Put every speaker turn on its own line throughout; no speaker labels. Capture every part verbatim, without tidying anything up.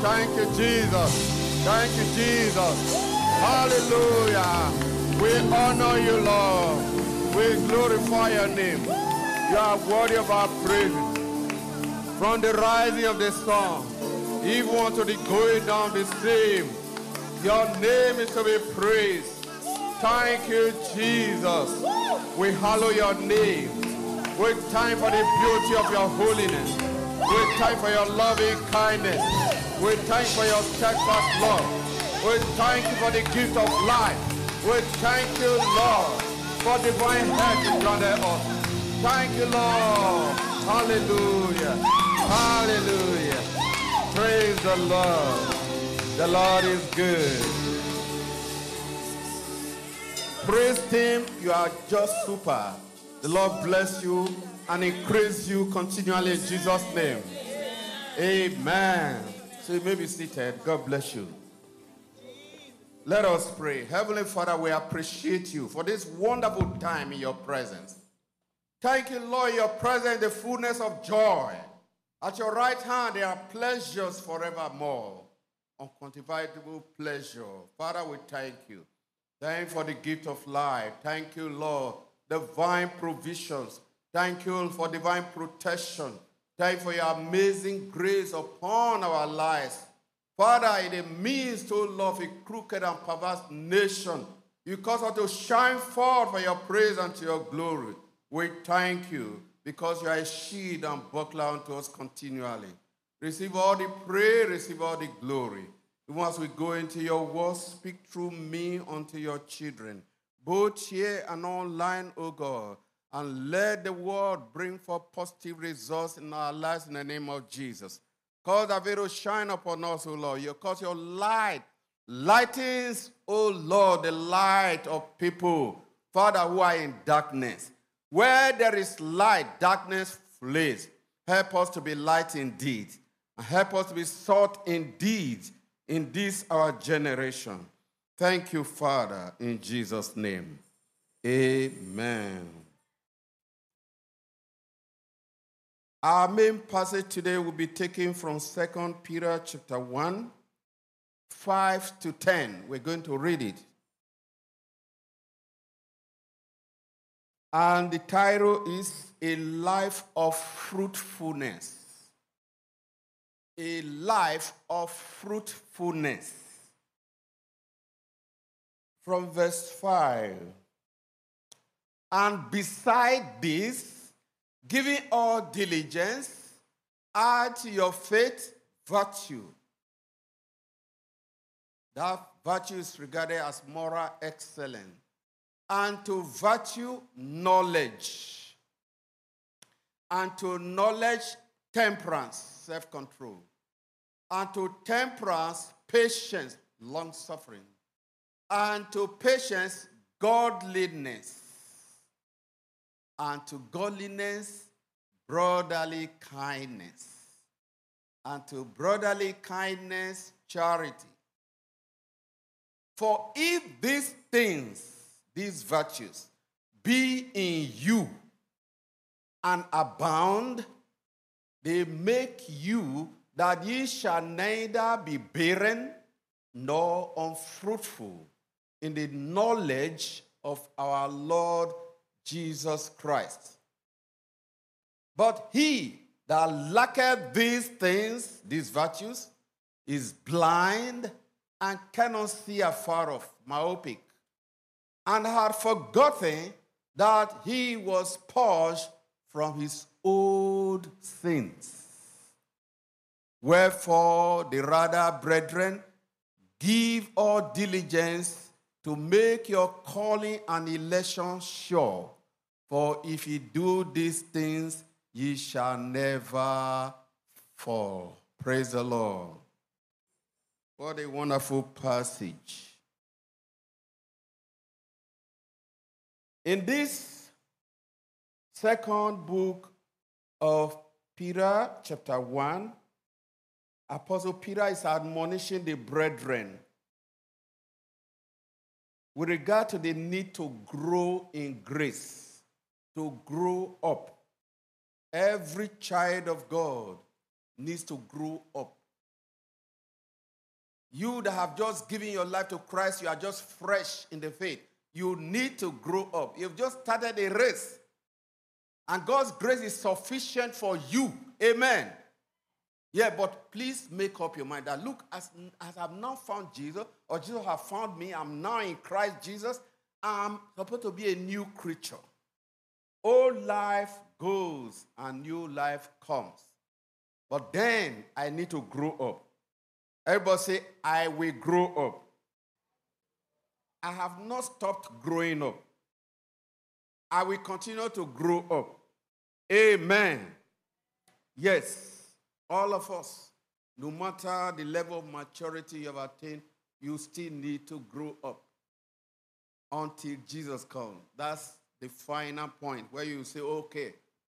Thank you, Jesus. Thank you, Jesus. Hallelujah. We honor you, Lord. We glorify your name. You are worthy of our praises. From the rising of the sun, even unto the going down the same, your name is to be praised. Thank you, Jesus. We hallow your name. We thank for the beauty of your holiness. We thank for your loving kindness. We thank for your steadfast love. We thank you for the gift of life. We thank you, Lord, for divine help you granted us. Thank you, Lord. Hallelujah. Hallelujah. Praise the Lord. The Lord is good. Praise him. You are just super. The Lord bless you and increase you continually in Jesus' name. Amen. So you may be seated. God bless you. Let us pray. Heavenly Father, we appreciate you for this wonderful time in your presence. Thank you, Lord, your presence, the fullness of joy. At your right hand, there are pleasures forevermore. Unquantifiable pleasure. Father, we thank you. Thank you for the gift of life. Thank you, Lord, divine provisions. Thank you for divine protection. Thank you for your amazing grace upon our lives. Father, in the midst, O Lord, of a crooked and perverse nation, you cause us to shine forth for your praise and to your glory. We thank you because you are a shield and buckler unto us continually. Receive all the praise, receive all the glory. Even as we go into your word, speak through me unto your children, both here and online, O God, and let the word bring forth positive results in our lives in the name of Jesus. Cause that will shine upon us, O Lord. You cause your light lightens, O Lord, the light of people, Father, who are in darkness. Where there is light, darkness flees. Help us to be light indeed. And help us to be salt indeed in this our generation. Thank you, Father, in Jesus' name. Amen. Our main passage today will be taken from Second Peter chapter one, five to ten. We're going to read it. And the title is A Life of Fruitfulness. A life of fruitfulness. From verse five. And beside this, giving all diligence, add to your faith virtue. That virtue is regarded as moral excellence. And to virtue, knowledge. And to knowledge, temperance, self-control. And to temperance, patience, long-suffering. And to patience, godliness. And to godliness, brotherly kindness. And to brotherly kindness, charity. For if these things, these virtues, be in you and abound, they make you that ye shall neither be barren nor unfruitful in the knowledge of our Lord Jesus Christ. But he that lacketh these things, these virtues, is blind and cannot see afar off, myopic, and had forgotten that he was purged from his old sins. Wherefore, the rather, brethren, give all diligence to make your calling and election sure. For if ye do these things, ye shall never fall. Praise the Lord. What a wonderful passage. In this second book of Peter, chapter one, Apostle Peter is admonishing the brethren with regard to the need to grow in grace, to grow up. Every child of God needs to grow up. You that have just given your life to Christ, you are just fresh in the faith. You need to grow up. You've just started a race. And God's grace is sufficient for you. Amen. Yeah, but please make up your mind that, look, as, as I've now found Jesus, or Jesus has found me, I'm now in Christ Jesus, I'm supposed to be a new creature. Old life goes and new life comes. But then I need to grow up. Everybody say, I will grow up. I have not stopped growing up. I will continue to grow up. Amen. Yes, all of us, no matter the level of maturity you have attained, you still need to grow up until Jesus comes. That's the final point where you say, okay,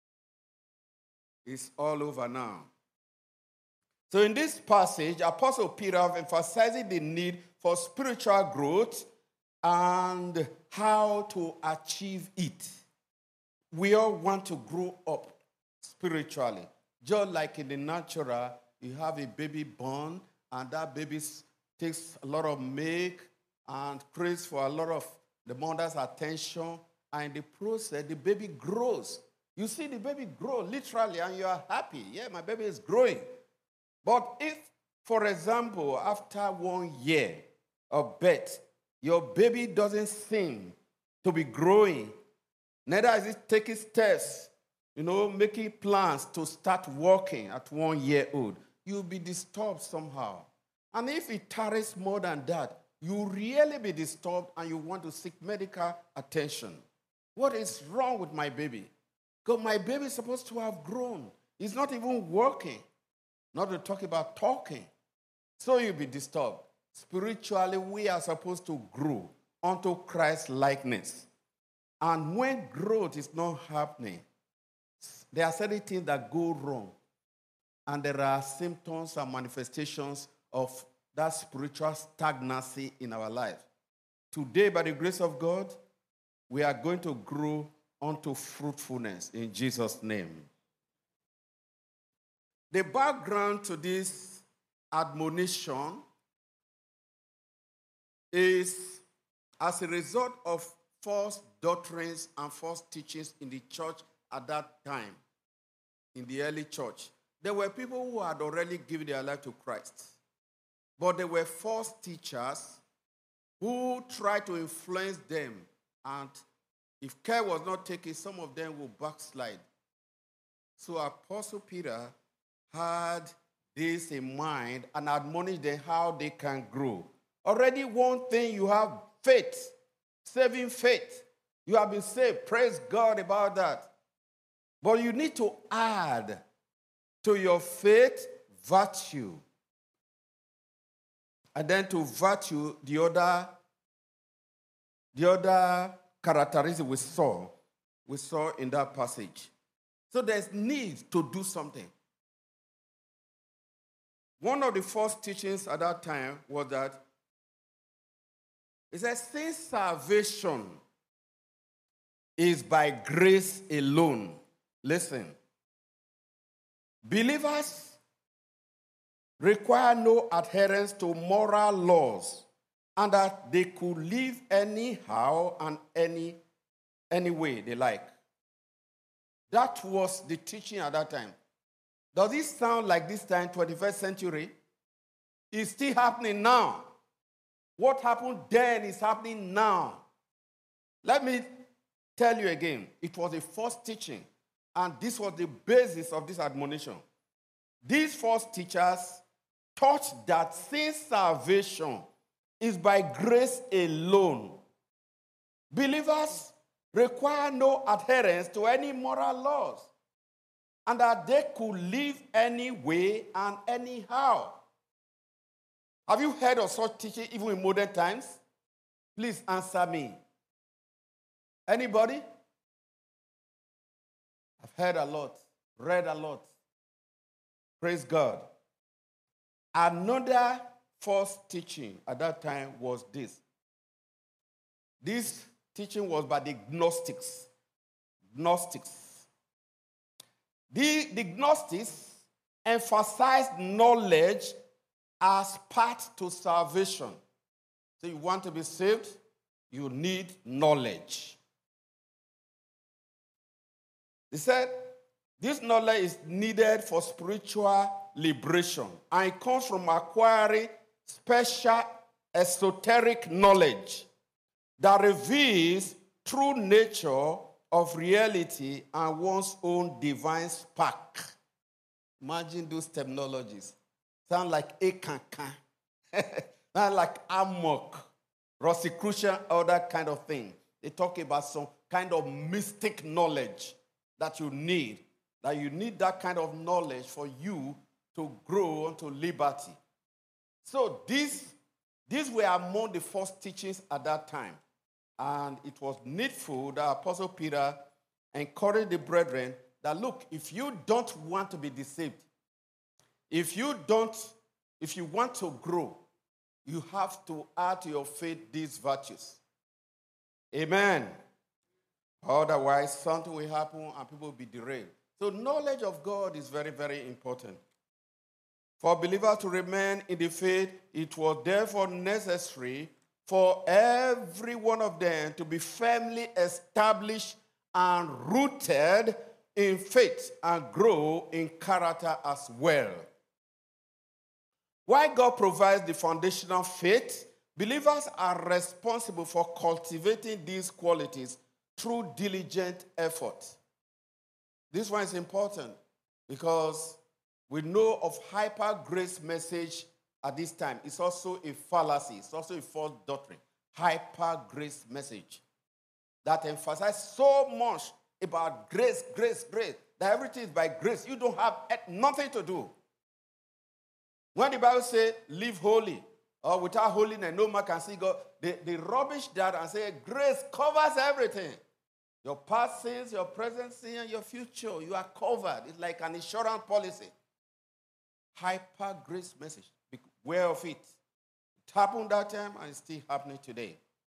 it's all over now. So in this passage, Apostle Peter emphasizes the need for spiritual growth and how to achieve it. We all want to grow up spiritually. Just like in the natural, you have a baby born, and that baby takes a lot of milk and craves for a lot of the mother's attention. And in the process, the baby grows. You see the baby grow literally, and you are happy. Yeah, my baby is growing. But if, for example, after one year of birth, your baby doesn't seem to be growing, neither is it taking steps, you know, making plans to start walking at one year old, you'll be disturbed somehow. And if it tarries more than that, you'll really be disturbed and you want to seek medical attention. What is wrong with my baby? Because my baby is supposed to have grown. He's not even walking, not to talk about talking. So you'll be disturbed. Spiritually, we are supposed to grow unto Christ's likeness. And when growth is not happening, there are certain things that go wrong. And there are symptoms and manifestations of that spiritual stagnancy in our life. Today, by the grace of God, we are going to grow unto fruitfulness in Jesus' name. The background to this admonition is as a result of false doctrines and false teachings in the church at that time, in the early church. There were people who had already given their life to Christ, but there were false teachers who tried to influence them, and if care was not taken, some of them will backslide. So Apostle Peter had this in mind and admonished them how they can grow. Already one thing, you have faith, saving faith. You have been saved. Praise God about that. But you need to add to your faith virtue. And then to virtue, the other, the other characteristic we saw, we saw in that passage. So there's need to do something. One of the first teachings at that time was that it says, since salvation is by grace alone. Listen. Believers require no adherence to moral laws, and that they could live anyhow and any, any way they like. That was the teaching at that time. Does it sound like this time, twenty-first century? It's still happening now. What happened then is happening now. Let me tell you again. It was a false teaching, and this was the basis of this admonition. These false teachers taught that since salvation is by grace alone, believers require no adherence to any moral laws, and that they could live any way and anyhow. Have you heard of such teaching even in modern times? Please answer me. Anybody? I've heard a lot, read a lot. Praise God. Another false teaching at that time was this. This teaching was by the Gnostics. Gnostics. The, the Gnostics emphasized knowledge as part to salvation. So you want to be saved, you need knowledge. He said, this knowledge is needed for spiritual liberation, and it comes from acquiring special esoteric knowledge that reveals true nature of reality and one's own divine spark. Imagine those terminologies. Sound like ekankan, sound like amok, Rosicrucian, all that kind of thing. They talk about some kind of mystic knowledge that you need, that you need that kind of knowledge for you to grow unto liberty. So these, these were among the first teachings at that time. And it was needful that Apostle Peter encouraged the brethren that, look, if you don't want to be deceived, if you don't, if you want to grow, you have to add to your faith these virtues. Amen. Otherwise, something will happen and people will be derailed. So knowledge of God is very, very important. For believers to remain in the faith, it was therefore necessary for every one of them to be firmly established and rooted in faith and grow in character as well. While God provides the foundational faith, believers are responsible for cultivating these qualities through diligent effort. This one is important because we know of hyper grace message at this time. It's also a fallacy. It's also a false doctrine. Hyper grace message that emphasizes so much about grace, grace, grace, that everything is by grace. You don't have nothing to do. When the Bible says, live holy, or without holiness, no man can see God, they, they rubbish that and say, grace covers everything. Your past sins, your present sin, and your future, you are covered. It's like an insurance policy. Hyper grace message. Beware of it. It happened that time and it's still happening today.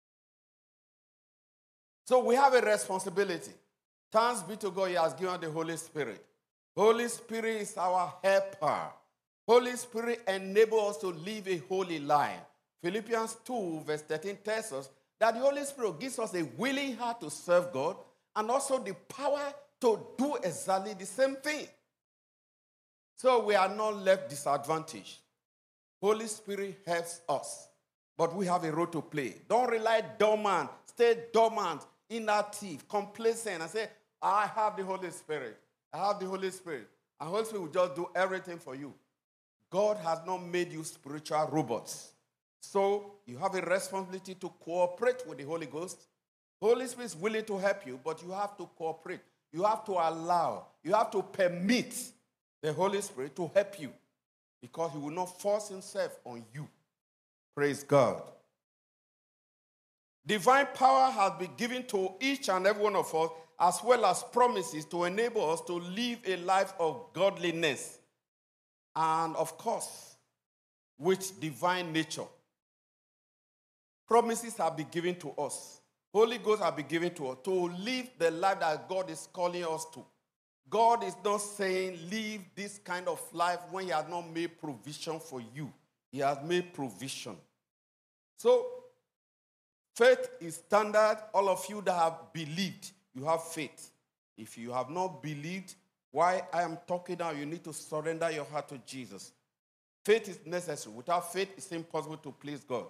So we have a responsibility. Thanks be to God, He has given the Holy Spirit. Holy Spirit is our helper. Holy Spirit enables us to live a holy life. Philippians two, verse thirteen tells us that the Holy Spirit gives us a willing heart to serve God and also the power to do exactly the same thing. So we are not left disadvantaged. Holy Spirit helps us, but we have a role to play. Don't rely dormant, stay dormant, inactive, complacent, and say, I have the Holy Spirit. I have the Holy Spirit. And Holy Spirit will just do everything for you. God has not made you spiritual robots. So you have a responsibility to cooperate with the Holy Ghost. Holy Spirit is willing to help you, but you have to cooperate. You have to allow, you have to permit the Holy Spirit to help you because He will not force Himself on you. Praise God. Divine power has been given to each and every one of us, as well as promises to enable us to live a life of godliness. And of course, with divine nature. Promises have been given to us. Holy Ghost have been given to us to live the life that God is calling us to. God is not saying live this kind of life when He has not made provision for you. He has made provision. So, faith is standard. All of you that have believed, you have faith. If you have not believed, why I am talking now, you need to surrender your heart to Jesus. Faith is necessary. Without faith, it's impossible to please God.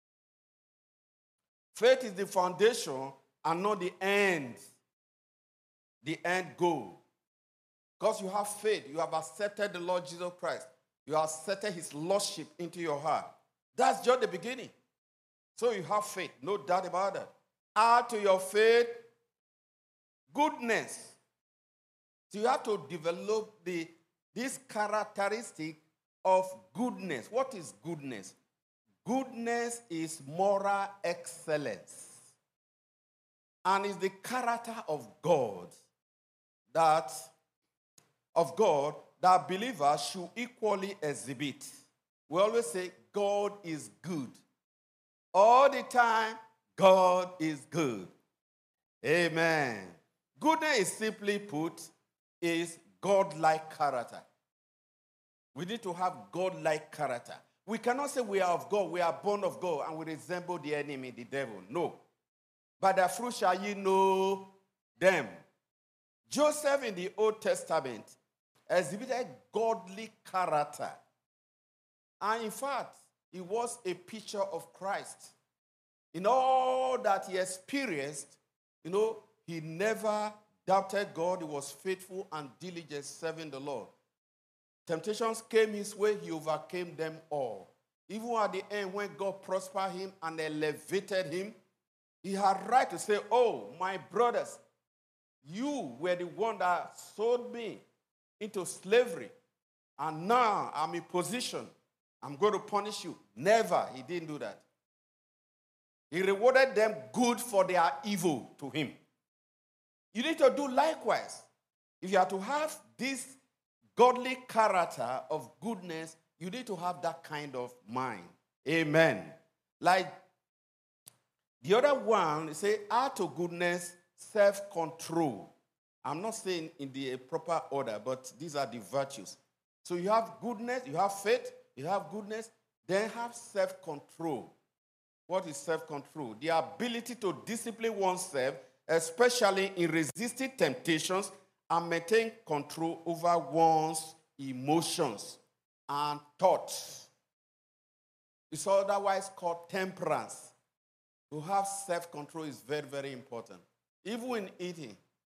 Faith is the foundation and not the end, the end goal. Because you have faith, you have accepted the Lord Jesus Christ. You have accepted His Lordship into your heart. That's just the beginning. So you have faith, no doubt about that. Add to your faith goodness. So you have to develop the, this characteristic of goodness. What is goodness? Goodness is moral excellence. And is the character of God that, of God that believers should equally exhibit. We always say God is good. All the time, God is good. Amen. Goodness is simply put, is God-like character. We need to have God-like character. We cannot say we are of God, we are born of God, and we resemble the enemy, the devil. No. By their fruit shall ye know them. Joseph in the Old Testament exhibited godly character. And in fact, he was a picture of Christ. In all that he experienced, you know, he never doubted God. He was faithful and diligent serving the Lord. Temptations came his way, he overcame them all. Even at the end, when God prospered him and elevated him, he had right to say, oh, my brothers, you were the one that sold me into slavery, and now I'm in position. I'm going to punish you. Never. He didn't do that. He rewarded them good for their evil to him. You need to do likewise. If you are to have this godly character of goodness, you need to have that kind of mind. Amen. Like the other one, say, add to goodness, self-control. I'm not saying in the proper order, but these are the virtues. So you have goodness, you have faith, you have goodness, then have self-control. What is self-control? The ability to discipline oneself, especially in resisting temptations, and maintain control over one's emotions and thoughts. It's otherwise called temperance. To have self-control is very, very important. Even in eating,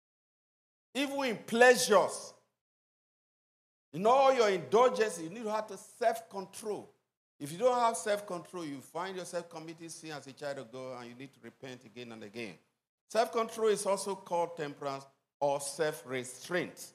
even in pleasures, in all your indulgences, you need to have to self-control. If you don't have self-control, you find yourself committing sin as a child of God, and you need to repent again and again. Self-control is also called temperance or self-restraint.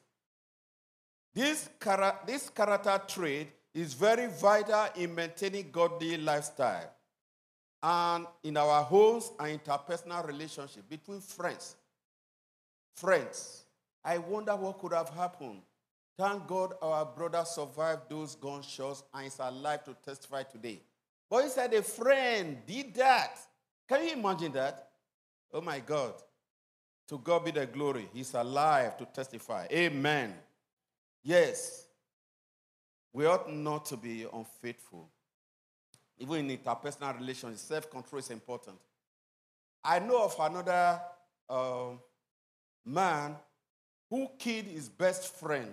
This, chara- this character trait is very vital in maintaining godly lifestyle and in our homes and interpersonal relationship between friends. Friends, I wonder what could have happened. Thank God our brother survived those gunshots and is alive to testify today. But he said a friend did that. Can you imagine that? Oh my God. To God be the glory. He's alive to testify. Amen. Yes. We ought not to be unfaithful. Even in interpersonal relations, self-control is important. I know of another um, man who killed his best friend,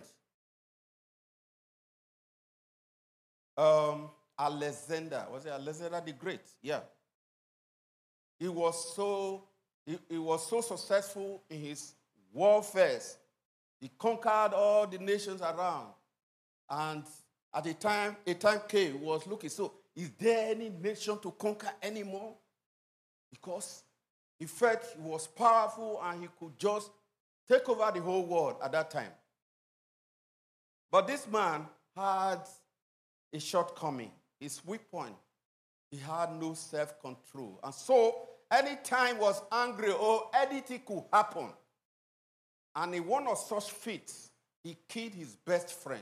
um, Alexander. Was it Alexander the Great? Yeah. He was so he, he was so successful in his warfare. He conquered all the nations around, and at the time, a time came, he was looking. So, is there any nation to conquer anymore? Because he felt he was powerful and he could just take over the whole world at that time. But this man had a shortcoming, his weak point. He had no self-control. And so, anytime he was angry or anything could happen, and in one of such feats, he killed his best friend.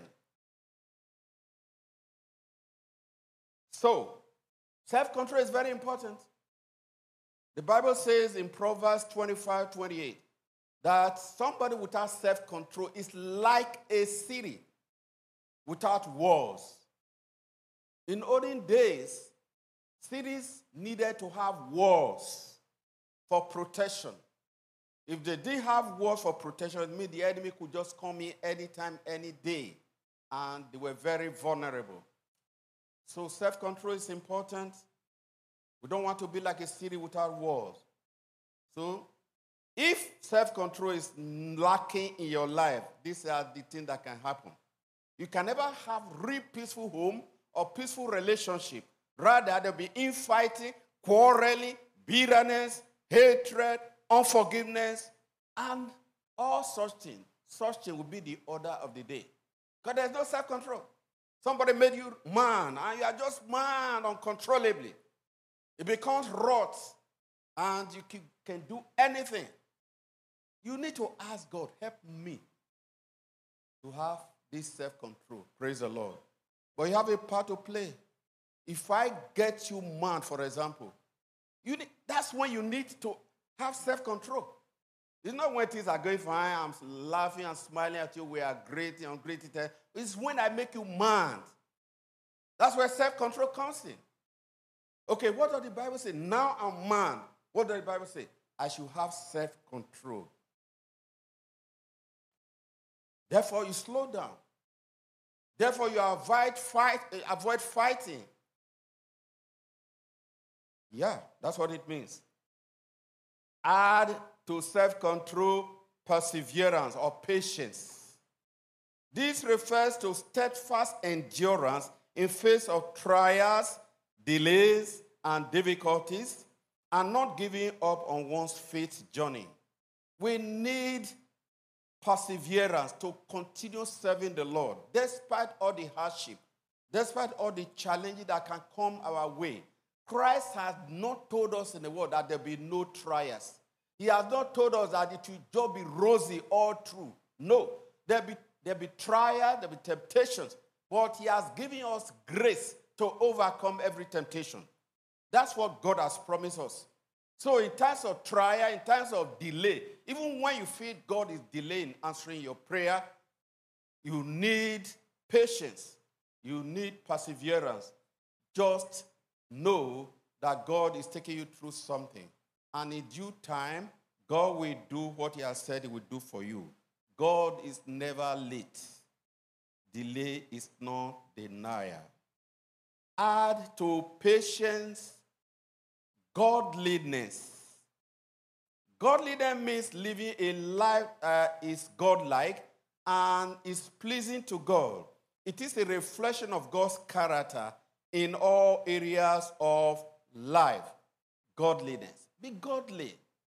So, self-control is very important. The Bible says in Proverbs twenty-five twenty-eight that somebody without self-control is like a city without walls. In olden days, cities needed to have walls for protection. If they didn't have walls for protection, it means the enemy could just come in anytime, any day, and they were very vulnerable. So self-control is important. We don't want to be like a city without walls. So if self-control is lacking in your life, these are the things that can happen. You can never have real peaceful home or peaceful relationship. Rather, there'll be infighting, quarreling, bitterness, hatred, unforgiveness, and all such things. Such things will be the order of the day. Because there's no self-control. Somebody made you man, and you are just man uncontrollably. It becomes rot, and you can, can do anything. You need to ask God, help me to have this self-control. Praise the Lord. But you have a part to play. If I get you mad, for example, you need, that's when you need to have self-control. It's not when things are going fine, I'm laughing and smiling at you, we are great and great. It's when I make you mad. That's where self-control comes in. Okay, what does the Bible say? Now I'm man. What does the Bible say? I should have self-control. Therefore, you slow down. Therefore, you avoid fight, avoid fighting. Yeah, that's what it means. Add to self-control perseverance or patience. This refers to steadfast endurance in face of trials, delays, and difficulties, and not giving up on one's faith journey. We need perseverance to continue serving the Lord, despite all the hardship, despite all the challenges that can come our way. Christ has not told us in the word that there will be no trials. He has not told us that it will just be rosy all through. No, there'll be, there'll be trials, there'll be temptations, but he has given us grace to overcome every temptation. That's what God has promised us. So in times of trial, in times of delay, even when you feel God is delaying answering your prayer, you need patience. You need perseverance. Just know that God is taking you through something. And in due time, God will do what he has said he will do for you. God is never late. Delay is not denial. Add to patience godliness. Godliness means living a life uh, is godlike and is pleasing to God. It is a reflection of God's character in all areas of life. Godliness. Be godly.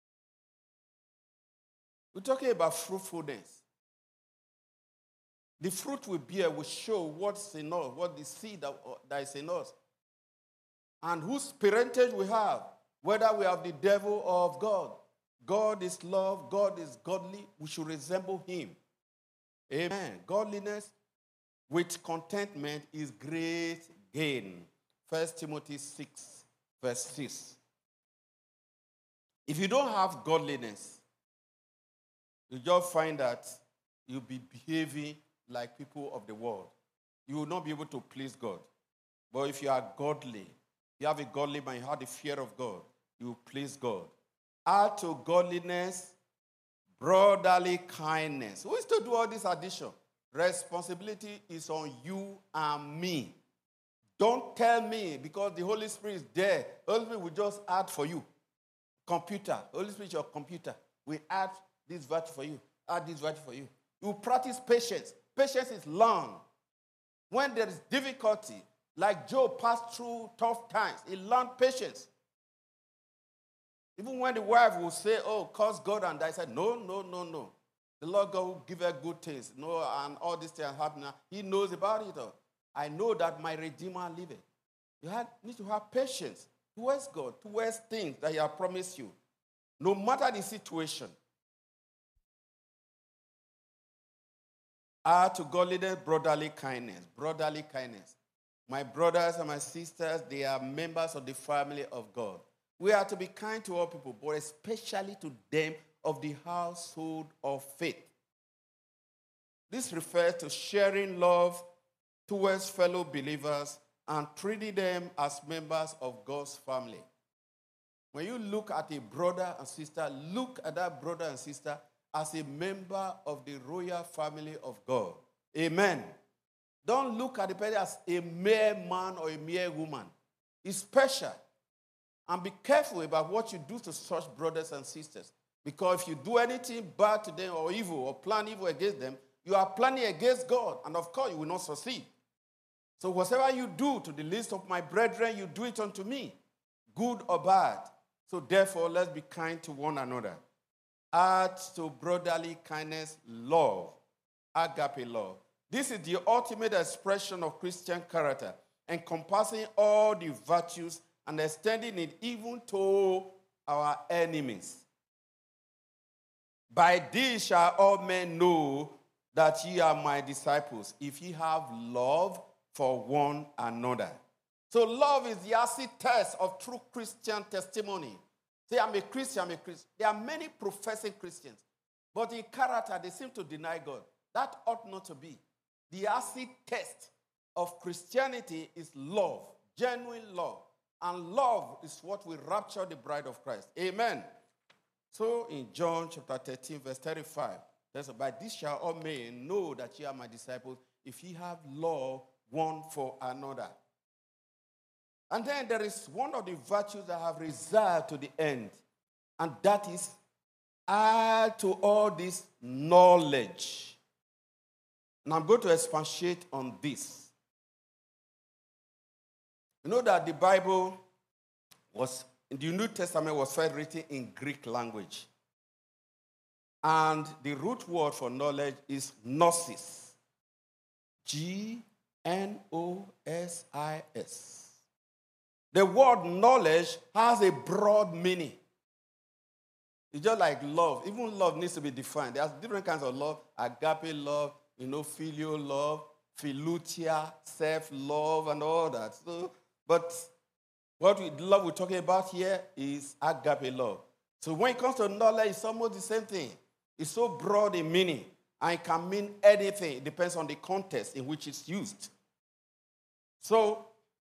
We're talking about fruitfulness. The fruit we bear will show what's in us, what the seed that, that is in us. And whose parentage we have, whether we have the devil or of God. God is love, God is godly, we should resemble him. Amen. Godliness with contentment is great gain. First Timothy six, verse six. If you don't have godliness, you just find that you'll be behaving like people of the world. You will not be able to please God. But if you are godly, you have a godly mind, you have the fear of God, you will please God. Add to godliness brotherly kindness. Who is to do all this addition? Responsibility is on you and me. Don't tell me because the Holy Spirit is there. The Holy Spirit will just add for you. Computer. Holy Spirit is your computer. We add this virtue for you. Add this virtue for you. You practice patience. Patience is long. When there is difficulty, like Job passed through tough times, he learned patience. Even when the wife will say, oh, curse God and die, I said, no, no, no, no. The Lord God will give her good things. No, and all these things happen. He knows about it all. I know that my Redeemer liveth. You have, need to have patience towards God, towards things that he has promised you. No matter the situation. Add to godliness brotherly kindness. Brotherly kindness. My brothers and my sisters, they are members of the family of God. We are to be kind to all people, but especially to them of the household of faith. This refers to sharing love towards fellow believers and treating them as members of God's family. When you look at a brother and sister, look at that brother and sister as a member of the royal family of God. Amen. Don't look at the person as a mere man or a mere woman. It's special. And be careful about what you do to such brothers and sisters. Because if you do anything bad to them or evil or plan evil against them, you are planning against God. And of course, you will not succeed. So whatever you do to the least of my brethren, you do it unto me, good or bad. So therefore, let's be kind to one another. Add to brotherly kindness love, agape love. This is the ultimate expression of Christian character, encompassing all the virtues and extending it even to our enemies. By this shall all men know that ye are my disciples, if ye have love for one another. So love is the acid test of true Christian testimony. Say, I'm a Christian, I'm a Christian. There are many professing Christians, but in character, they seem to deny God. That ought not to be. The acid test of Christianity is love, genuine love. And love is what will rapture the bride of Christ. Amen. So in John chapter thirteen, verse thirty-five, there's a, by this shall all men know that ye are my disciples, if ye have love one for another. And then there is one of the virtues that have reserved to the end, and that is add to all this knowledge. And I'm going to expatiate on this. You know that the Bible was, the New Testament was first written in Greek language. And the root word for knowledge is gnosis. G N O S I S. The word knowledge has a broad meaning. It's just like love. Even love needs to be defined. There's different kinds of love. Agape love, you know, filial love, philutia, self-love, and all that. So, but what we, the love we're talking about here is agape love. So when it comes to knowledge, it's almost the same thing. It's so broad in meaning, and it can mean anything. It depends on the context in which it's used. So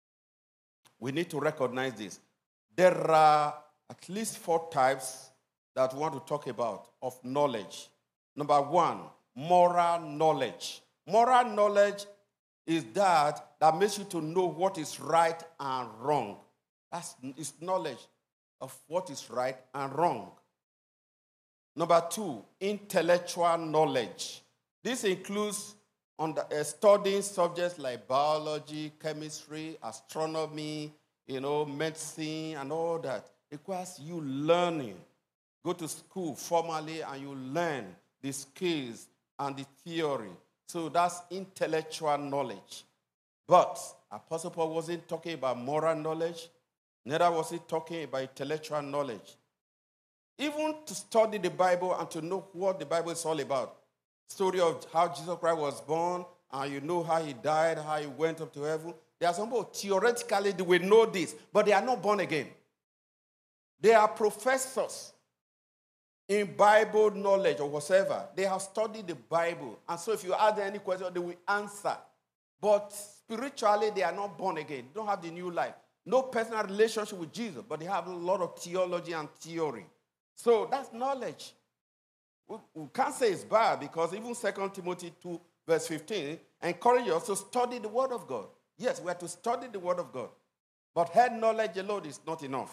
we need to recognize this. There are at least four types that we want to talk about of knowledge. Number one, moral knowledge. Moral knowledge is that that makes you to know what is right and wrong. That's it's knowledge of what is right and wrong. Number two, intellectual knowledge. This includes under, uh, studying subjects like biology, chemistry, astronomy, you know, medicine, and all that. It requires you learning. Go to school formally and you learn the skills and the theory. So that's intellectual knowledge. But Apostle Paul wasn't talking about moral knowledge. Neither was he talking about intellectual knowledge. Even to study the Bible and to know what the Bible is all about. Story of how Jesus Christ was born, and you know how he died, how he went up to heaven. There are some people theoretically they will know this, but they are not born again. They are professors in Bible knowledge or whatever. They have studied the Bible. And so if you ask them any question, they will answer. But spiritually, they are not born again. They don't have the new life. No personal relationship with Jesus, but they have a lot of theology and theory. So that's knowledge. We, we can't say it's bad because even Second Timothy two, verse fifteen, encourages us to study the Word of God. Yes, we have to study the Word of God. But head knowledge alone is not enough.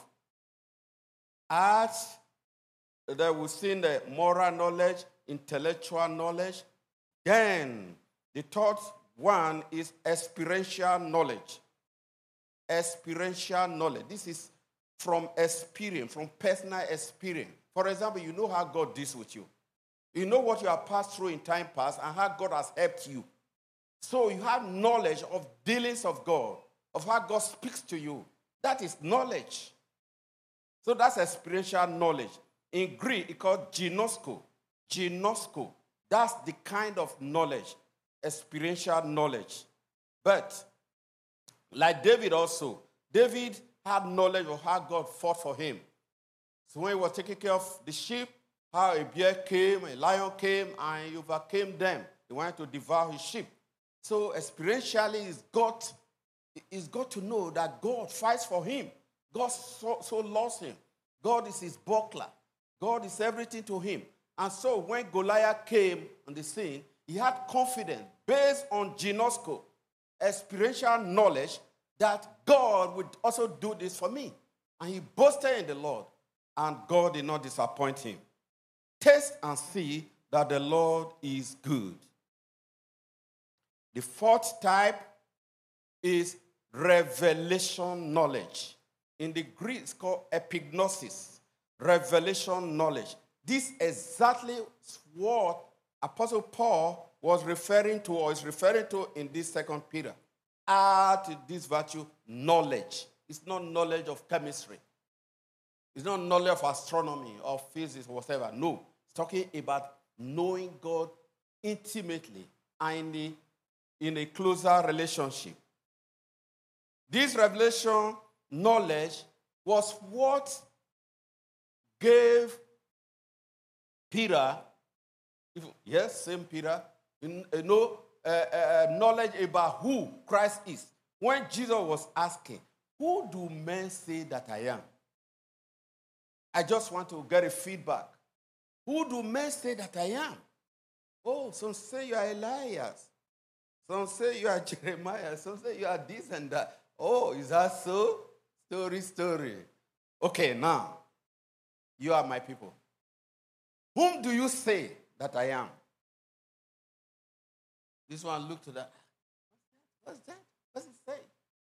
As that we've seen the moral knowledge, intellectual knowledge. Then the third one is experiential knowledge. Experiential knowledge. This is from experience, from personal experience. For example, you know how God deals with you. You know what you have passed through in time past and how God has helped you. So you have knowledge of dealings of God, of how God speaks to you. That is knowledge. So that's experiential knowledge. In Greek, it's called ginosko. Ginosko. That's the kind of knowledge, experiential knowledge. But, like David also, David had knowledge of how God fought for him. So when he was taking care of the sheep, how a bear came, a lion came, and he overcame them. He wanted to devour his sheep. So experientially, he's got, he's got to know that God fights for him. God so, so loves him. God is his buckler. God is everything to him. And so when Goliath came on the scene, he had confidence based on ginosko, experiential knowledge, that God would also do this for me. And he boasted in the Lord, and God did not disappoint him. Taste and see that the Lord is good. The fourth type is revelation knowledge. In the Greek, it's called epignosis, revelation knowledge. This exactly what Apostle Paul was referring to, or is referring to in this second Peter. Add to this virtue knowledge. It's not knowledge of chemistry. It's not knowledge of astronomy or physics or whatever. No. It's talking about knowing God intimately and in, the, in a closer relationship. This revelation knowledge was what gave Peter, if, yes, same Peter, you know, uh, uh, knowledge about who Christ is. When Jesus was asking, who do men say that I am? I just want to get a feedback. Who do men say that I am? Oh, some say you are Elias. Some say you are Jeremiah. Some say you are this and that. Oh, is that so? Story, story. Okay, now, you are my people. Whom do you say that I am? This one looked to that. What's that? What's it say?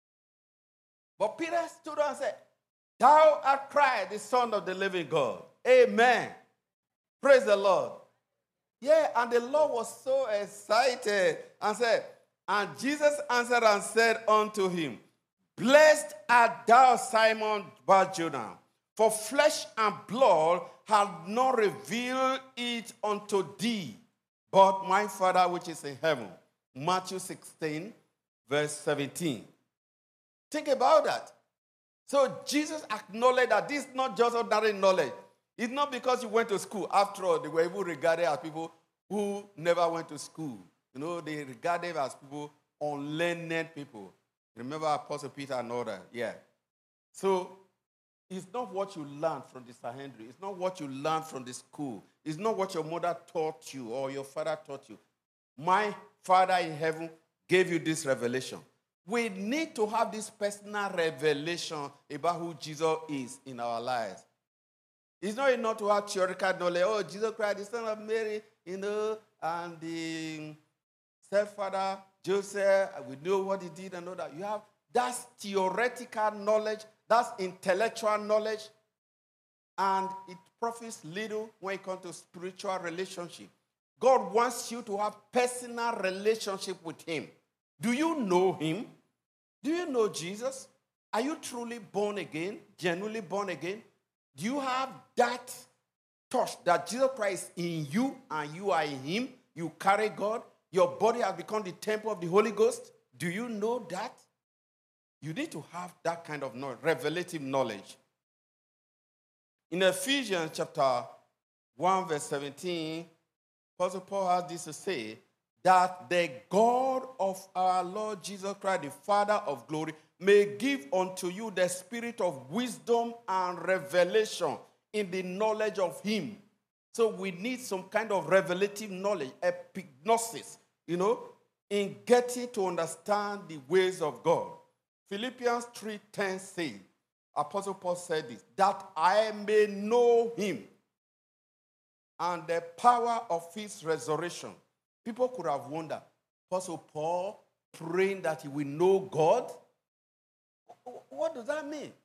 But Peter stood up and said, Thou art Christ, the Son of the living God. Amen. Praise the Lord. Yeah, and the Lord was so excited and said, and Jesus answered and said unto him, Blessed art thou, Simon Bar-Jonah, for flesh and blood have not revealed it unto thee, but my Father which is in heaven. Matthew sixteen, verse seventeen. Think about that. So Jesus acknowledged that this is not just ordinary knowledge. It's not because you went to school. After all, they were even regarded as people who never went to school. You know, they regarded as people, unlearned people. Remember Apostle Peter and all that? Yeah. So, it's not what you learned from the Sanhedrin. It's not what you learned from the school. It's not what your mother taught you or your father taught you. My Father in heaven gave you this revelation. We need to have this personal revelation about who Jesus is in our lives. It's not enough to have theoretical knowledge. Oh, Jesus Christ, the son of Mary, you know, and the stepfather, Joseph, we know what he did and all that. You have that's theoretical knowledge, that's intellectual knowledge, and it profits little when it comes to spiritual relationship. God wants you to have personal relationship with him. Do you know him? Do you know Jesus? Are you truly born again, genuinely born again? Do you have that touch that Jesus Christ is in you and you are in him? You carry God. Your body has become the temple of the Holy Ghost. Do you know that? You need to have that kind of knowledge, revelative knowledge. In Ephesians chapter one, verse seventeen, Apostle Paul has this to say, that the God of our Lord Jesus Christ, the Father of glory, may give unto you the spirit of wisdom and revelation in the knowledge of him. So we need some kind of revelative knowledge, epignosis, you know, in getting to understand the ways of God. Philippians three ten says, Apostle Paul said this, that I may know him and the power of his resurrection. People could have wondered, Apostle Paul praying that he will know God? What does that mean?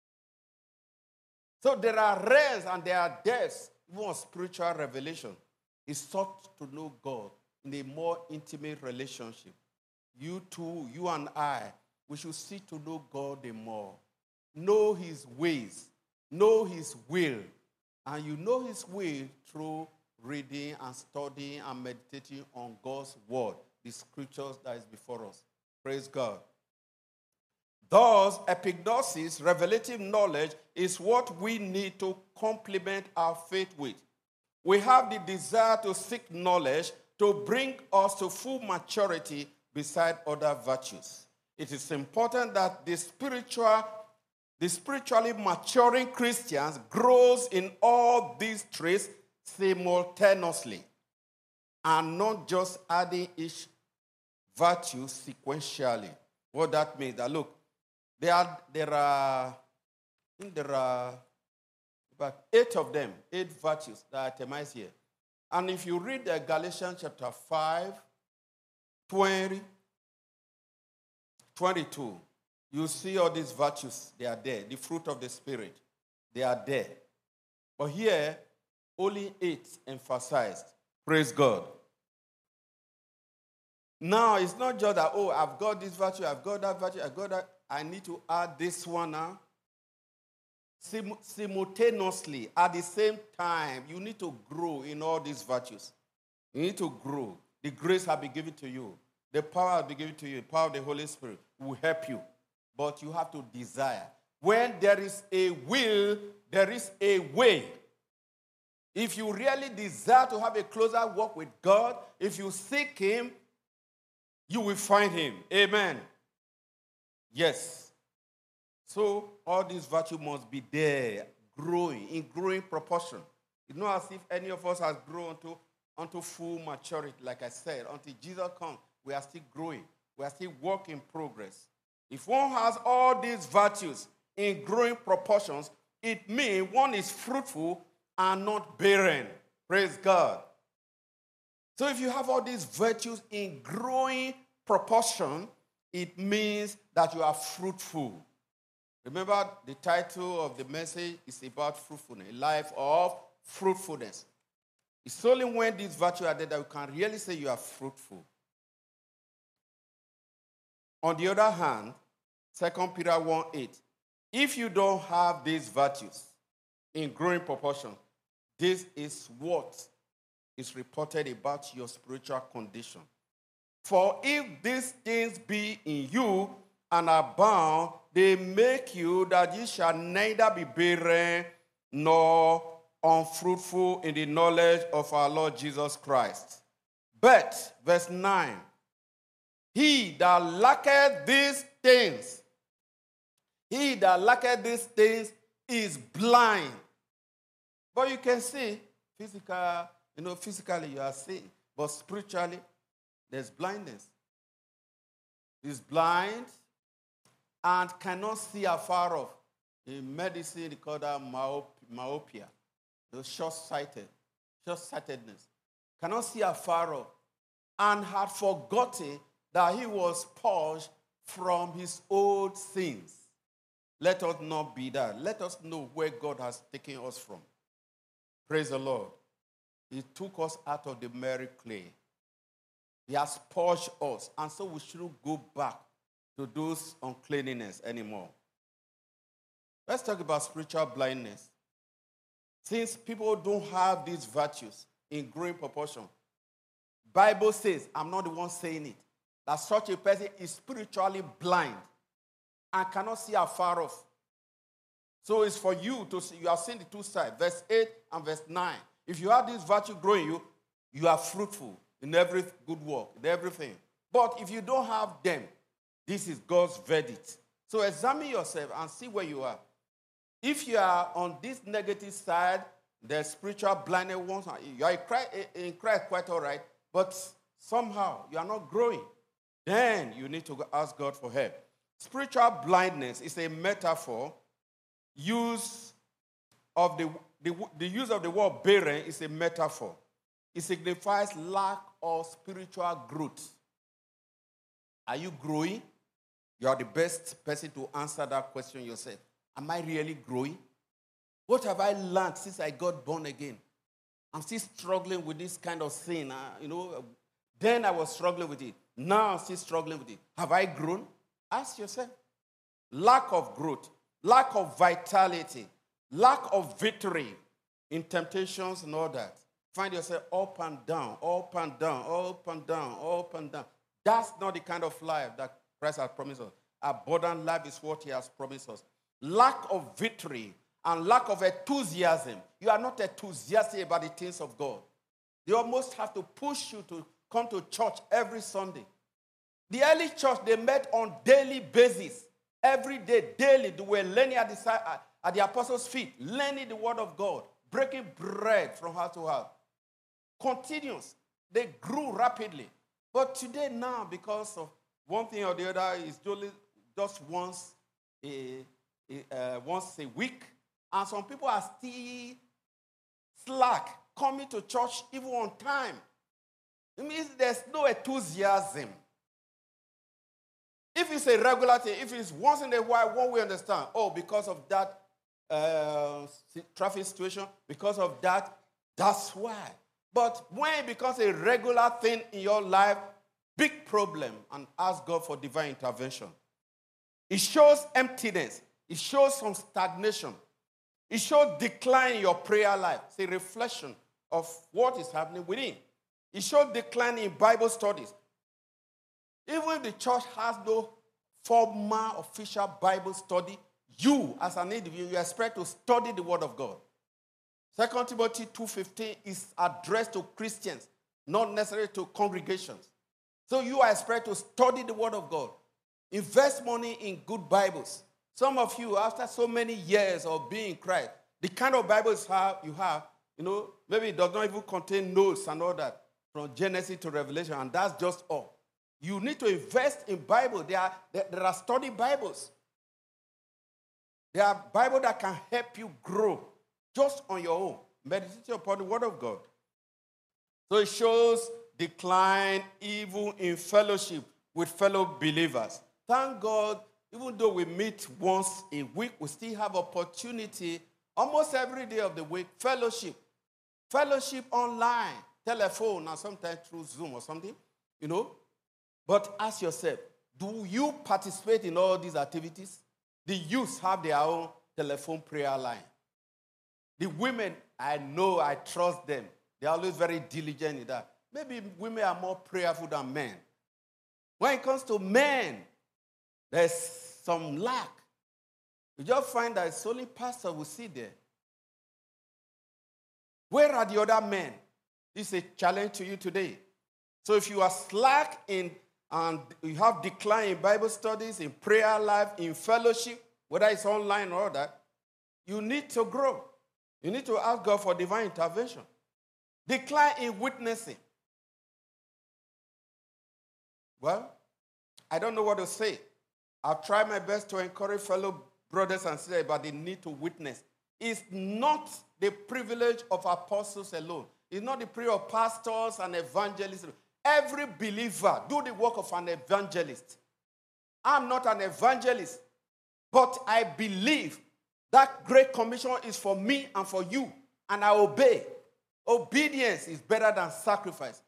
So there are realms and there are depths, even spiritual revelation. He sought to know God in a more intimate relationship. You too, you and I, we should seek to know God the more. Know his ways. Know his will. And you know his will through reading and studying and meditating on God's word, the scriptures that is before us. Praise God. Thus, epignosis, revelative knowledge, is what we need to complement our faith with. We have the desire to seek knowledge to bring us to full maturity beside other virtues. It is important that the spiritual, the spiritually maturing Christians grows in all these traits simultaneously and not just adding each virtue sequentially. What that means, that look, there are, there are, I think there are about eight of them, eight virtues that are itemized here. And if you read uh, Galatians chapter five, twenty, twenty-two, you see all these virtues, they are there. The fruit of the Spirit, they are there. But here, only eight emphasized. Praise God. Now, it's not just that, oh, I've got this virtue, I've got that virtue, I've got that. I need to add this one now. Sim- simultaneously, at the same time, you need to grow in all these virtues. You need to grow. The grace has been given to you. The power has been given to you. The power of the Holy Spirit will help you. But you have to desire. When there is a will, there is a way. If you really desire to have a closer walk with God, if you seek him, you will find him. Amen. Yes. So all these virtues must be there, growing, in growing proportion. It's not as if any of us has grown to, unto full maturity, like I said. Until Jesus comes, we are still growing. We are still work in progress. If one has all these virtues in growing proportions, it means one is fruitful and not barren. Praise God. So if you have all these virtues in growing proportion, it means that you are fruitful. Remember, the title of the message is about fruitfulness, a life of fruitfulness. It's only when these virtues are there that you can really say you are fruitful. On the other hand, Second Peter one eight, if you don't have these virtues in growing proportion, this is what is reported about your spiritual condition. For if these things be in you and abound, they make you that ye shall neither be barren nor unfruitful in the knowledge of our Lord Jesus Christ. But, verse nine, he that lacketh these things, he that lacketh these things is blind. But you can see, physical, you know, physically you are seeing, but spiritually, there's blindness. He's blind and cannot see afar off. In medicine, they call that myopia, the short-sighted, short-sightedness. Cannot see afar off, and had forgotten that he was purged from his old sins. Let us not be that. Let us know where God has taken us from. Praise the Lord. He took us out of the merry clay. He has purged us, and so we shouldn't go back to those uncleanness anymore. Let's talk about spiritual blindness. Since people don't have these virtues in growing proportion, Bible says, I'm not the one saying it, that such a person is spiritually blind and cannot see afar off. So it's for you to see. You have seen the two sides, verse eight and verse nine. If you have this virtue growing you, you are fruitful in every good work, in everything. But if you don't have them, this is God's verdict. So examine yourself and see where you are. If you are on this negative side, the spiritual blinded ones, you are in Christ quite all right, but somehow you are not growing, then you need to ask God for help. Spiritual blindness is a metaphor. Use of the, the, the use of the word barren is a metaphor. It signifies lack of spiritual growth. Are you growing? You are the best person to answer that question yourself. Am I really growing? What have I learned since I got born again? I'm still struggling with this kind of sin. Uh, you know, then I was struggling with it. Now I'm still struggling with it. Have I grown? Ask yourself. Lack of growth, lack of vitality, lack of victory in temptations and all that. Find yourself up and down, up and down, up and down, up and down. That's not the kind of life that Christ has promised us. Abundant life is what he has promised us. Lack of victory and lack of enthusiasm. You are not enthusiastic about the things of God. They almost have to push you to come to church every Sunday. The early church, they met on daily basis. Every day, daily, they were learning at the, at the apostles' feet, learning the word of God, breaking bread from house to house. Continuous. They grew rapidly. But today now, because of one thing or the other, is just once a, a, uh, once a week. And some people are still slack, coming to church even on time. It means there's no enthusiasm. If it's a regular thing, if it's once in a while, what we understand, oh, because of that uh, traffic situation, because of that, that's why. But when it becomes a regular thing in your life, big problem, and ask God for divine intervention. It shows emptiness. It shows some stagnation. It shows decline in your prayer life. It's a reflection of what is happening within. It shows decline in Bible studies. Even if the church has no formal, official Bible study, you, as an individual, you expect to study the Word of God. Second Timothy two fifteen is addressed to Christians, not necessarily to congregations. So you are expected to study the Word of God. Invest money in good Bibles. Some of you, after so many years of being in Christ, the kind of Bibles have, you have, you know, maybe it does not even contain notes and all that, from Genesis to Revelation, and that's just all. You need to invest in Bible. There are, there, there are study Bibles. There are Bibles that can help you grow just on your own. Meditate upon the Word of God. So it shows decline even in fellowship with fellow believers. Thank God, even though we meet once a week, we still have opportunity almost every day of the week, fellowship. Fellowship online, telephone, and sometimes through Zoom or something, you know. But ask yourself, do you participate in all these activities? The youths have their own telephone prayer line. The women, I know, I trust them. They're always very diligent in that. Maybe women are more prayerful than men. When it comes to men, there's some lack. You just find that it's only pastor will sit there. Where are the other men? This is a challenge to you today. So if you are slack in and you have decline in Bible studies, in prayer life, in fellowship, whether it's online or that, you need to grow. You need to ask God for divine intervention. Decline in witnessing. Well, I don't know what to say. I've tried my best to encourage fellow brothers and sisters about the need to witness. It's not the privilege of apostles alone. It's not the privilege of pastors and evangelists. Every believer do the work of an evangelist. I'm not an evangelist, but I believe that great commission is for me and for you, and I obey. Obedience is better than sacrifice.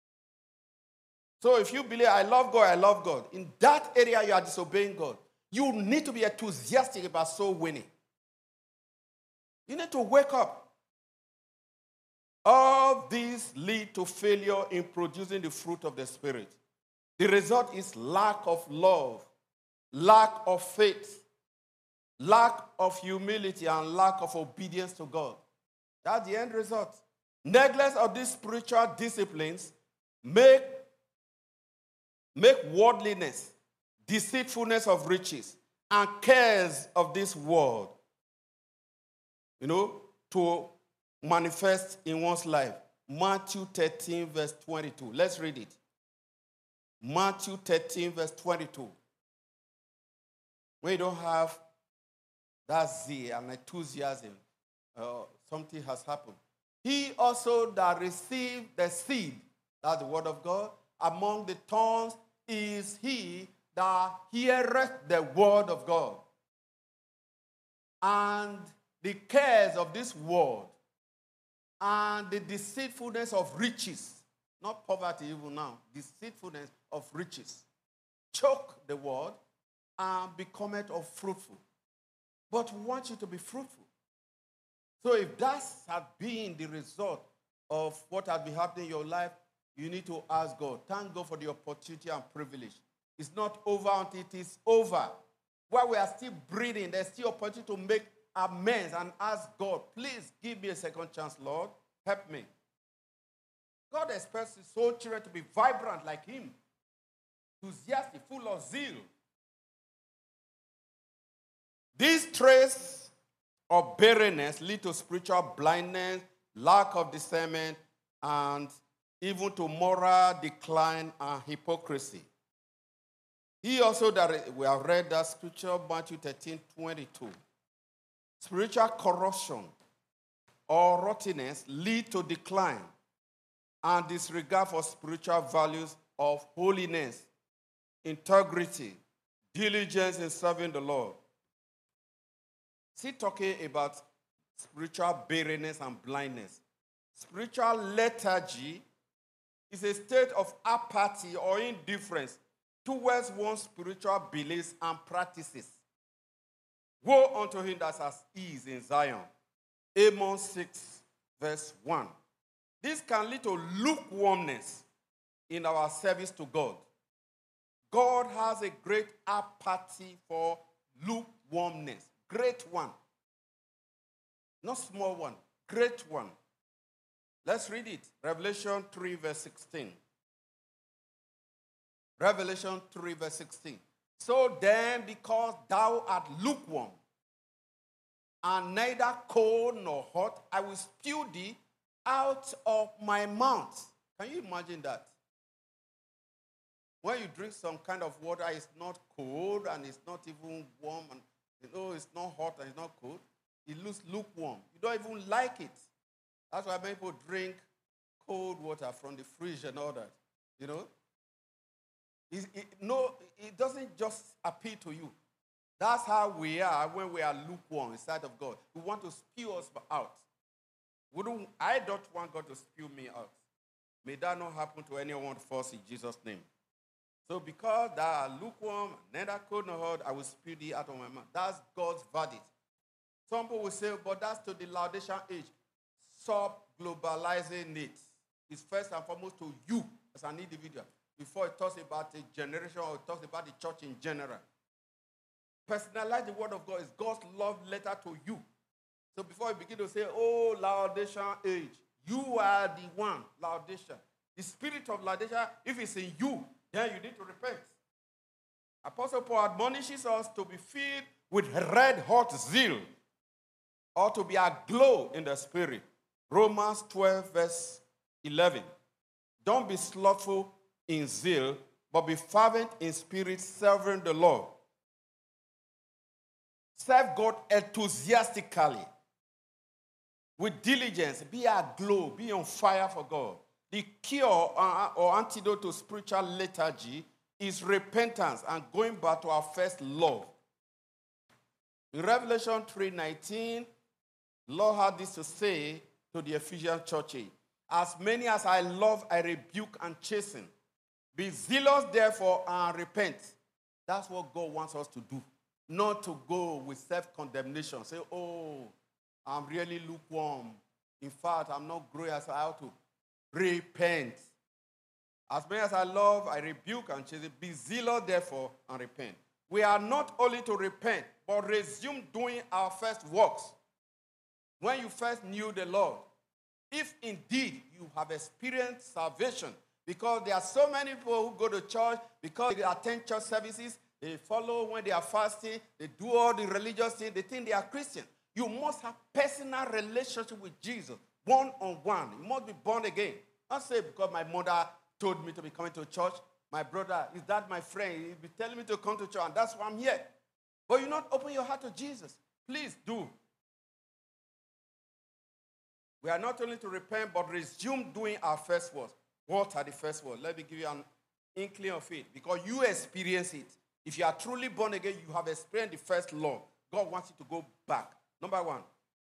So if you believe, I love God, I love God, in that area you are disobeying God, you need to be enthusiastic about soul winning. You need to wake up. All these lead to failure in producing the fruit of the Spirit. The result is lack of love, lack of faith, lack of humility, and lack of obedience to God. That's the end result. Neglect of these spiritual disciplines make, make worldliness, deceitfulness of riches, and cares of this world, you know, to manifest in one's life. Matthew thirteen, verse twenty-two. Let's read it. Matthew thirteen, verse twenty-two. When you don't have that zeal and enthusiasm, uh, something has happened. He also that received the seed, that's the word of God, among the thorns is he that heareth the word of God. And the cares of this world and the deceitfulness of riches, not poverty even now, deceitfulness of riches, choke the word and become it of fruitful. But we want you to be fruitful. So if that has been the result of what has been happening in your life, you need to ask God. Thank God for the opportunity and privilege. It's not over until it is over. While we are still breathing, there's still opportunity to make amends and ask God, please give me a second chance, Lord. Help me. God expects his own children to be vibrant like him, enthusiastic, full of zeal. These traits of barrenness lead to spiritual blindness, lack of discernment, and even to moral decline and hypocrisy. He also, that we have read that scripture, Matthew thirteen, twenty-two. Spiritual corruption or rottenness lead to decline and disregard for spiritual values of holiness, integrity, diligence in serving the Lord. See, talking about spiritual barrenness and blindness. Spiritual lethargy is a state of apathy or indifference towards one's spiritual beliefs and practices. Woe unto him that has ease in Zion. Amos six, verse one. This can lead to lukewarmness in our service to God. God has a great apathy for lukewarmness. Great one. Not small one. Great one. Let's read it. Revelation three, verse sixteen. Revelation three, verse sixteen. So then, because thou art lukewarm, and neither cold nor hot, I will spew thee out of my mouth. Can you imagine that? When you drink some kind of water, it's not cold and it's not even warm, and you know it's not hot and it's not cold. It looks lukewarm. You don't even like it. That's why many people drink cold water from the fridge and all that. You know? It, it, no, it doesn't just appeal to you. That's how we are when we are lukewarm inside of God. We want to spew us out. We don't, I don't want God to spew me out. May that not happen to anyone of us in Jesus' name. So because thou art lukewarm, neither cold nor hot, I will spew thee out of my mouth. That's God's verdict. Some people will say, but that's to the Laodicean age. Stop globalizing it. It's first and foremost to you as an individual. Before it talks about a generation or it talks about the church in general. Personalize the word of God. Is God's love letter to you. So before you begin to say, oh, Laodicean age, you are the one, Laodicea. The spirit of Laodicea, if it's in you, then you need to repent. Apostle Paul admonishes us to be filled with red hot zeal, or to be aglow in the spirit. Romans twelve, verse eleven. Don't be slothful in zeal, but be fervent in spirit, serving the Lord. Serve God enthusiastically, with diligence. Be aglow, be on fire for God. The cure or antidote to spiritual lethargy is repentance and going back to our first love. In Revelation three nineteen, the Lord had this to say to the Ephesian church. As many as I love, I rebuke and chasten. Be zealous, therefore, and repent. That's what God wants us to do. Not to go with self-condemnation. Say, oh, I'm really lukewarm. In fact, I'm not growing as I ought to. Repent. As many as I love, I rebuke and chasten. Be zealous, therefore, and repent. We are not only to repent, but resume doing our first works. When you first knew the Lord, if indeed you have experienced salvation, because there are so many people who go to church, because they attend church services, they follow when they are fasting, they do all the religious things, they think they are Christian. You must have personal relationship with Jesus, one-on-one. You must be born again. Not say because my mother told me to be coming to church, my brother, is that my friend? He'll be telling me to come to church, and that's why I'm here. But you not open your heart to Jesus. Please do. We are not only to repent, but resume doing our first works. What are the first works? Let me give you an inkling of it. Because you experience it. If you are truly born again, you have experienced the first love. God wants you to go back. Number one,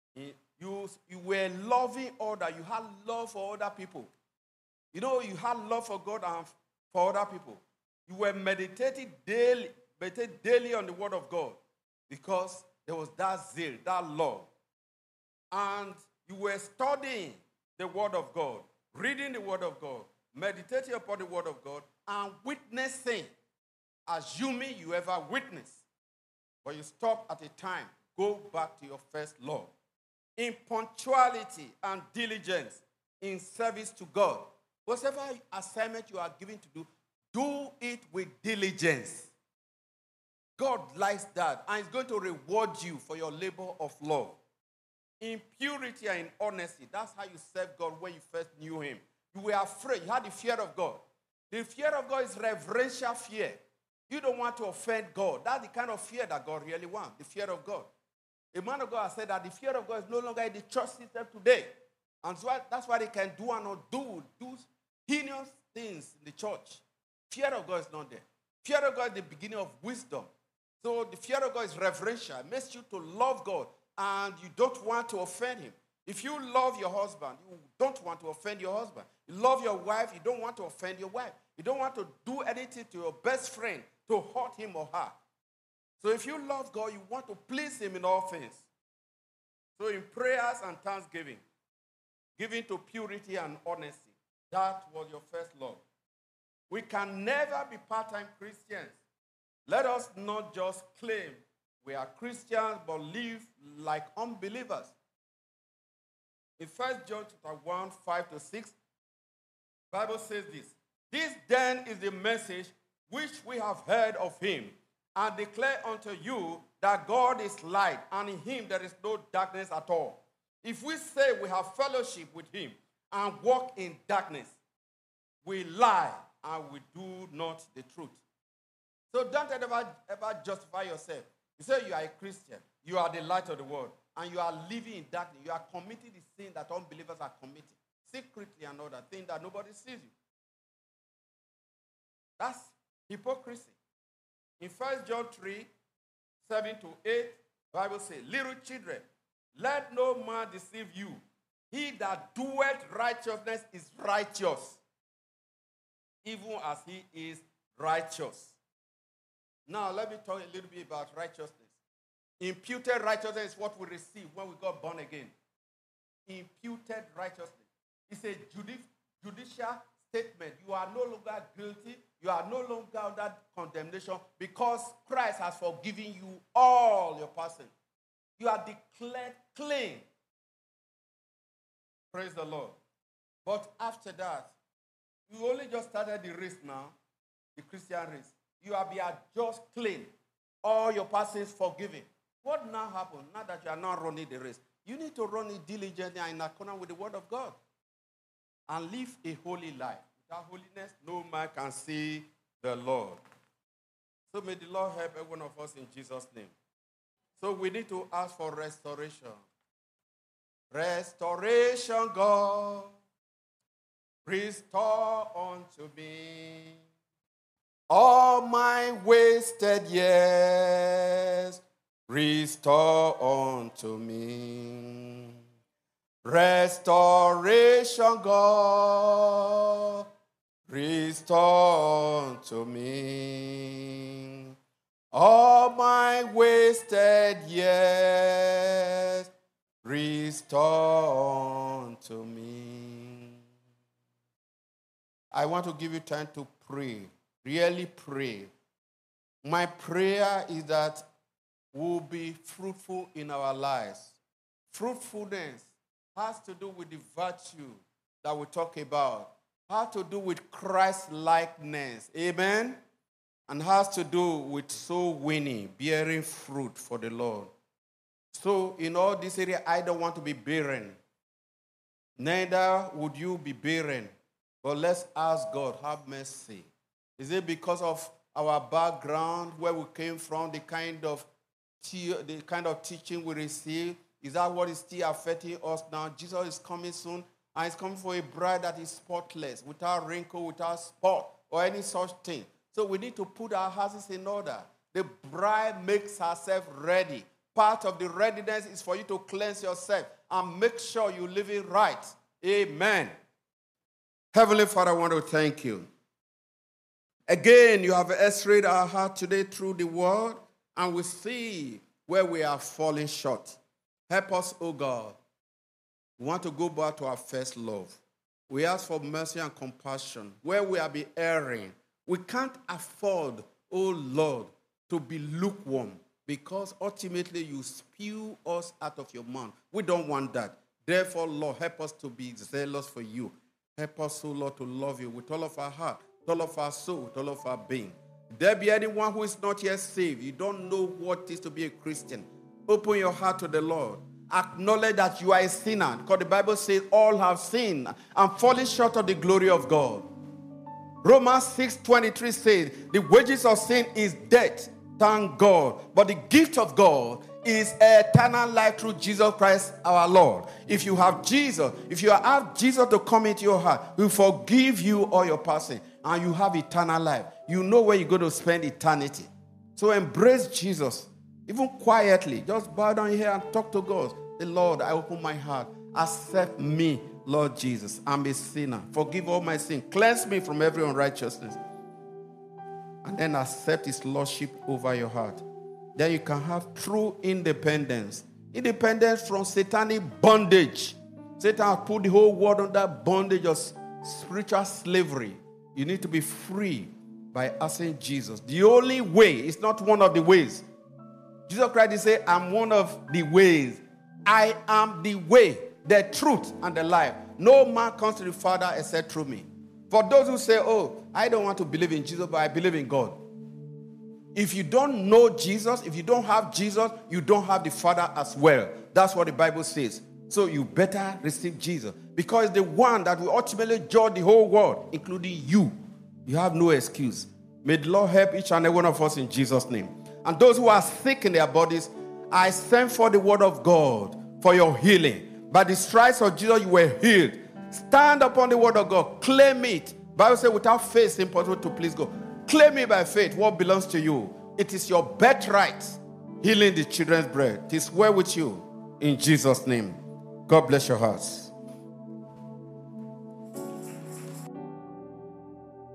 you, you were loving other. You had love for other people. You know, you had love for God and for other people. You were meditating daily, meditating daily on the word of God. Because there was that zeal, that love. And you were studying the word of God, reading the word of God, meditating upon the word of God, and witnessing, assuming you ever witnessed. But you stop at a time. Go back to your first love. In punctuality and diligence, in service to God. Whatever assignment you are given to do, do it with diligence. God likes that, and He's going to reward you for your labor of love. In purity and in honesty, that's how you serve God when you first knew Him. You were afraid. You had the fear of God. The fear of God is reverential fear. You don't want to offend God. That's the kind of fear that God really wants, the fear of God. A man of God has said that the fear of God is no longer in the church system today. And so that's why they can do and not do, do heinous things in the church. Fear of God is not there. Fear of God is the beginning of wisdom. So the fear of God is reverential. It makes you to love God. And you don't want to offend Him. If you love your husband, you don't want to offend your husband. You love your wife, you don't want to offend your wife. You don't want to do anything to your best friend to hurt him or her. So if you love God, you want to please Him in all things. So in prayers and thanksgiving, giving to purity and honesty, that was your first love. We can never be part-time Christians. Let us not just claim we are Christians, but live like unbelievers. In First John chapter one, five to six, the Bible says this. This then is the message which we have heard of him, and declare unto you that God is light, and in him there is no darkness at all. If we say we have fellowship with him and walk in darkness, we lie and we do not the truth. So don't ever, ever justify yourself. You say you are a Christian, you are the light of the world, and you are living in darkness. You are committing the sin that unbelievers are committing, secretly and other thing that nobody sees you. That's hypocrisy. In First John three, seven to eight, the Bible says, little children, let no man deceive you. He that doeth righteousness is righteous, even as he is righteous. Now, let me talk a little bit about righteousness. Imputed righteousness is what we receive when we got born again. Imputed righteousness. It's a judi- judicial statement. You are no longer guilty. You are no longer under condemnation because Christ has forgiven you all your past sins. You are declared clean. Praise the Lord. But after that, you only just started the race now, the Christian race. You are be just clean. All your past sins forgiven. What now happened? Now that you are not running the race, you need to run it diligently and in accordance with the word of God. And live a holy life. Without holiness, no man can see the Lord. So may the Lord help every one of us in Jesus' name. So we need to ask for restoration. Restoration, God. Restore unto me all my wasted years. Restore unto me. Restoration, God. Restore unto me all my wasted years. Restore unto me. I want to give you time to pray. Really pray. My prayer is that we'll be fruitful in our lives. Fruitfulness has to do with the virtue that we talk about. Has to do with Christ-likeness. Amen? And has to do with soul winning, bearing fruit for the Lord. So in all this area, I don't want to be barren. Neither would you be barren. But let's ask God, have mercy. Is it because of our background, where we came from, the kind of te- the kind of teaching we received? Is that what is still affecting us now? Jesus is coming soon, and he's coming for a bride that is spotless, without wrinkle, without spot, or any such thing. So we need to put our houses in order. The bride makes herself ready. Part of the readiness is for you to cleanse yourself and make sure you live it right. Amen. Heavenly Father, I want to thank you. Again, you have x-rayed our heart today through the word, and we see where we are falling short. Help us, O God. We want to go back to our first love. We ask for mercy and compassion. Where we have been erring, we can't afford, O Lord, to be lukewarm, because ultimately you spew us out of your mouth. We don't want that. Therefore, Lord, help us to be zealous for you. Help us, O Lord, to love you with all of our heart, with all of our soul, with all of our being. If there be anyone who is not yet saved, you don't know what it is to be a Christian, open your heart to the Lord. Acknowledge that you are a sinner, because the Bible says all have sinned and fallen short of the glory of God. Romans six twenty-three says, the wages of sin is death, thank God. But the gift of God is eternal life through Jesus Christ our Lord. If you have Jesus, if you have Jesus to come into your heart, He will forgive you all your past sin, and you have eternal life. You know where you're going to spend eternity. So embrace Jesus. Even quietly, just bow down here and talk to God. Say, Lord, I open my heart. Accept me, Lord Jesus. I'm a sinner. Forgive all my sin. Cleanse me from every unrighteousness. And then accept His lordship over your heart. Then you can have true independence. Independence from satanic bondage. Satan has put the whole world under bondage of spiritual slavery. You need to be free by asking Jesus. The only way, it's not one of the ways. Jesus Christ said, I'm one of the ways. I am the way, the truth, and the life. No man comes to the Father except through me. For those who say, oh, I don't want to believe in Jesus, but I believe in God. If you don't know Jesus, if you don't have Jesus, you don't have the Father as well. That's what the Bible says. So you better receive Jesus, because the one that will ultimately judge the whole world, including you. You have no excuse. May the Lord help each and every one of us in Jesus' name. And those who are sick in their bodies, I send for the word of God for your healing. By the stripes of Jesus, you were healed. Stand upon the word of God. Claim it. Bible says without faith, it's impossible to please God. Claim it by faith. What belongs to you? It is your birthright. Healing the children's bread. It is well with you. In Jesus' name. God bless your hearts.